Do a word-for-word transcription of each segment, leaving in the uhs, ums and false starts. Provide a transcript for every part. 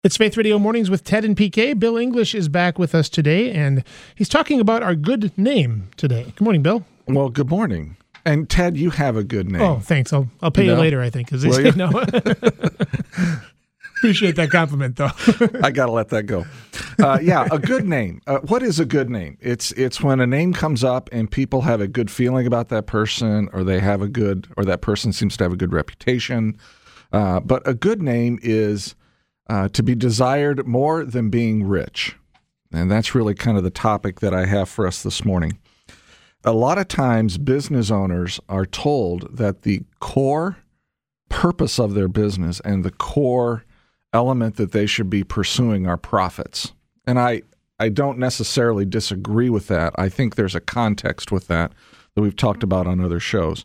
It's Faith Radio Mornings with Ted and P K. Bill English is back with us today, and he's talking about our good name today. Good morning, Bill. Well, good morning. And Ted, you have a good name. Oh, thanks. I'll I'll pay you, you know? later, I think. Cause Will you know, appreciate that compliment, though. I got to let that go. Uh, yeah, a good name. Uh, what is a good name? It's it's when a name comes up and people have a good feeling about that person, or they have a good, or that person seems to have a good reputation. Uh, but a good name is uh, to be desired more than being rich. And that's really kind of the topic that I have for us this morning. A lot of times business owners are told that the core purpose of their business and the core element that they should be pursuing are profits. And I, I don't necessarily disagree with that. I think there's a context with that that we've talked about on other shows.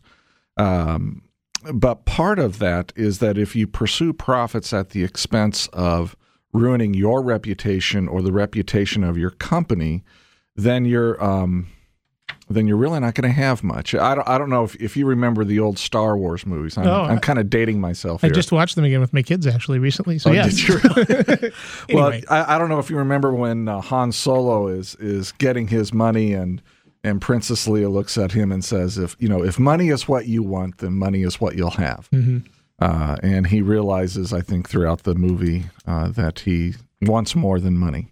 Um, but part of that is that if you pursue profits at the expense of ruining your reputation or the reputation of your company, then you're um, then you're really not going to have much. I don't, I don't know if, if you remember the old Star Wars movies. I'm, Oh, I'm kind of dating myself I here. just watched them again with my kids, actually, recently. So, Oh, yeah. did you really? Well, Anyway. I, I don't know if you remember when uh, Han Solo is is getting his money, and and Princess Leia looks at him and says, "If you know, if money is what you want, then money is what you'll have." Mm-hmm. Uh, and he realizes, I think, throughout the movie uh, that he wants more than money.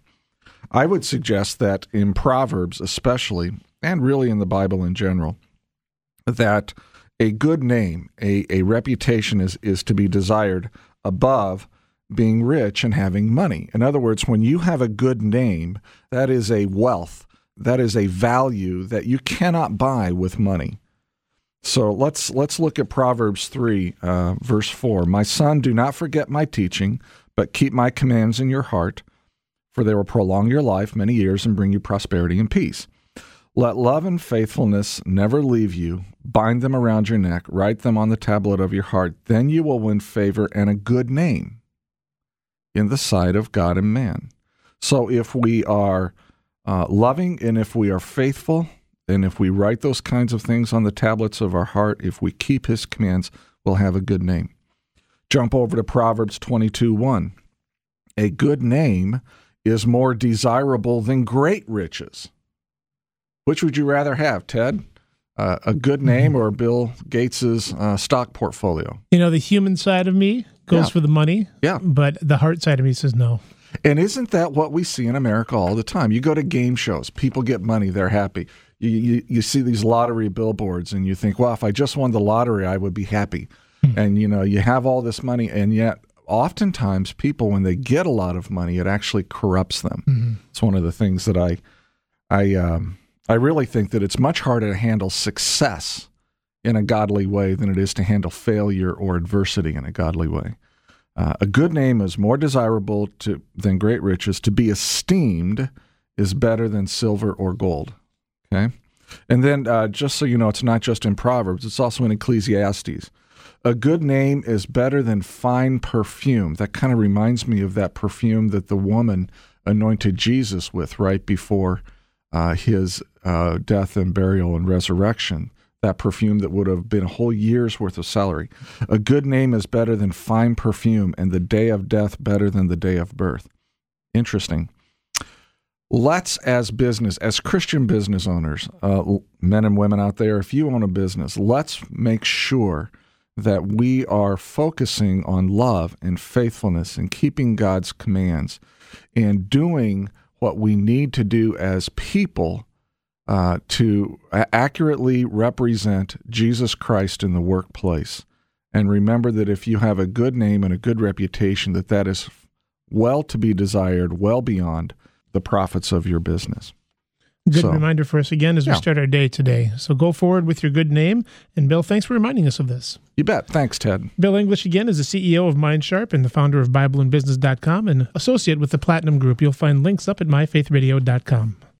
I would suggest that in Proverbs, especially, and really in the Bible in general, that a good name, a, a reputation is, is to be desired above being rich and having money. In other words, when you have a good name, that is a wealth, that is a value that you cannot buy with money. So let's let's look at Proverbs three, uh, verse four. My son, do not forget my teaching, but keep my commands in your heart, for they will prolong your life many years and bring you prosperity and peace. Let love and faithfulness never leave you. Bind them around your neck. Write them on the tablet of your heart. Then you will win favor and a good name in the sight of God and man. So if we are uh, loving and if we are faithful, and if we write those kinds of things on the tablets of our heart, if we keep his commands, we'll have a good name. Jump over to Proverbs twenty-two one. A good name is more desirable than great riches. Which would you rather have, Ted? Uh, a good name or Bill Gates's uh, stock portfolio? You know, the human side of me goes Yeah. for the money, Yeah. but the heart side of me says no. And isn't that what we see in America all the time? You go to game shows, people get money, they're happy. You, you, you see these lottery billboards and you think, well, if I just won the lottery, I would be happy. Hmm. And, you know, you have all this money, and yet oftentimes people, when they get a lot of money, it actually corrupts them. Mm-hmm. It's one of the things that I, I, um, I really think that it's much harder to handle success in a godly way than it is to handle failure or adversity in a godly way. Uh, a good name is more desirable to, than great riches. To be esteemed is better than silver or gold. Okay? And then uh, just so you know, it's not just in Proverbs, it's also in Ecclesiastes. A good name is better than fine perfume. That kind of reminds me of that perfume that the woman anointed Jesus with right before uh, his uh, death and burial and resurrection. That perfume that would have been a whole year's worth of salary. A good name is better than fine perfume, and the day of death better than the day of birth. Interesting. Let's, as business, as Christian business owners, uh, men and women out there, if you own a business, let's make sure that we are focusing on love and faithfulness and keeping God's commands and doing what we need to do as people uh, to accurately represent Jesus Christ in the workplace. And remember that if you have a good name and a good reputation, that that is well to be desired, well beyond the profits of your business. Good So, reminder for us again as we yeah. start our day today. So go forward with your good name. And Bill, thanks for reminding us of this. You bet. Thanks, Ted. Bill English, again, is the C E O of MindSharp and the founder of Bible and Business dot com and associate with the Platinum Group. You'll find links up at my faith radio dot com.